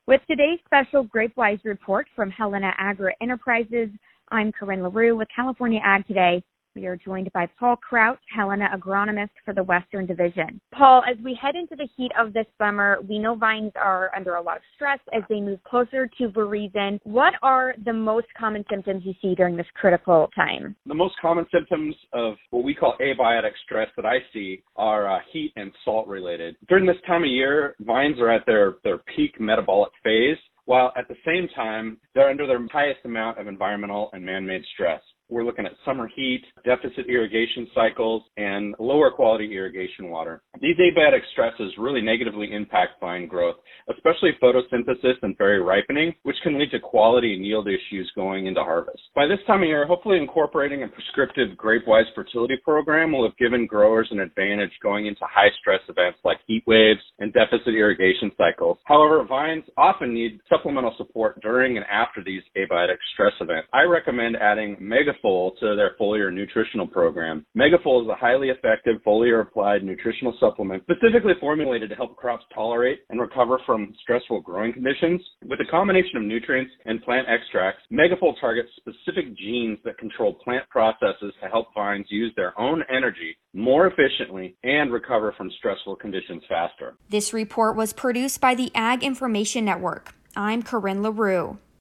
With today's special GrapeWise report from Helena Agri Enterprises, I'm Corinne LaRue with California Ag Today. We are joined by Paul Kraut, Helena agronomist for the Western Division. Paul, as we head into the heat of this summer, we know vines are under a lot of stress as they move closer to veraison. What are the most common symptoms you see during this critical time? The most common symptoms of what we call abiotic stress that I see are heat and salt related. During this time of year, vines are at their peak metabolic phase, while at the same time, they're under their highest amount of environmental and man-made stress. We're looking at summer heat, deficit irrigation cycles, and lower quality irrigation water. These abiotic stresses really negatively impact vine growth, especially photosynthesis and berry ripening, which can lead to quality and yield issues going into harvest. By this time of year, hopefully incorporating a prescriptive GrapeWise fertility program will have given growers an advantage going into high stress events like heat waves and deficit irrigation cycles. However, vines often need supplemental support during and after these abiotic stress events. I recommend adding Megafol to their foliar nutritional program. Megafol is a highly effective foliar applied nutritional supplement specifically formulated to help crops tolerate and recover from stressful growing conditions. With a combination of nutrients and plant extracts, Megafol targets specific genes that control plant processes to help vines use their own energy more efficiently and recover from stressful conditions faster. This report was produced by the Ag Information Network. I'm Corinne LaRue.